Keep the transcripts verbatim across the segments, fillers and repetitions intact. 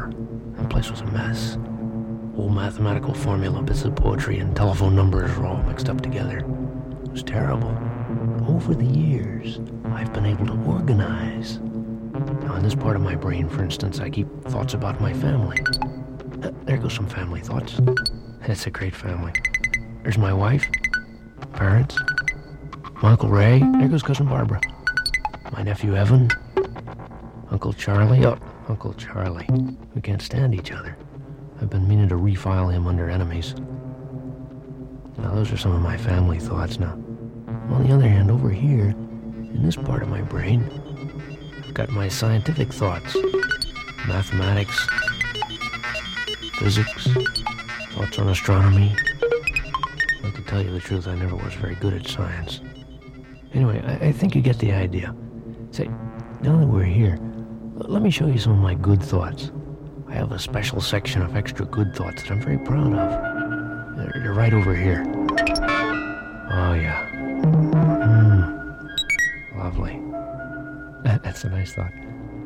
horror. That place was a mess. Old mathematical formula, bits of poetry, and telephone numbers were all mixed up together. It was terrible. Over the years, I've been able to organize. Now, in this part of my brain, for instance, I keep thoughts about my family. Uh, there goes some family thoughts. It's a great family. There's my wife, parents, my Uncle Ray. There goes Cousin Barbara. My nephew Evan, Uncle Charlie. Oh, Uncle Charlie. We can't stand each other. I've been meaning to refile him under enemies. Now, those are some of my family thoughts. Now, on the other hand, over here, in this part of my brain, I've got my scientific thoughts. Mathematics, physics, thoughts on astronomy. Well, to tell you the truth, I never was very good at science. Anyway, I, I think you get the idea. Say, now that we're here, l- let me show you some of my good thoughts. I have a special section of extra good thoughts that I'm very proud of. They're, they're right over here. Oh, yeah. Mmm. Lovely. That, that's a nice thought.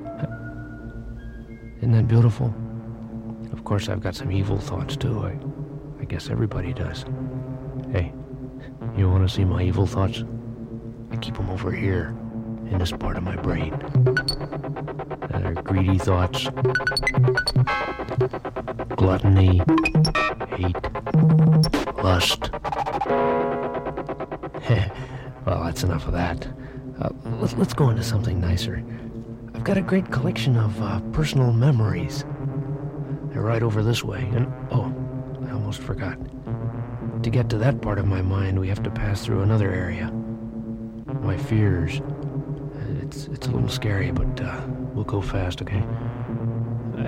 Isn't that beautiful? Of course, I've got some evil thoughts, too. I, I guess everybody does. Hey, you want to see my evil thoughts? I keep them over here, in this part of my brain. They're greedy thoughts, gluttony, hate, lust. Well, that's enough of that. Uh, let's, let's go into something nicer. I've got a great collection of uh, personal memories. They're right over this way. And, oh, I almost forgot. To get to that part of my mind, we have to pass through another area. My fears. It's, it's a little scary, but uh, we'll go fast, okay?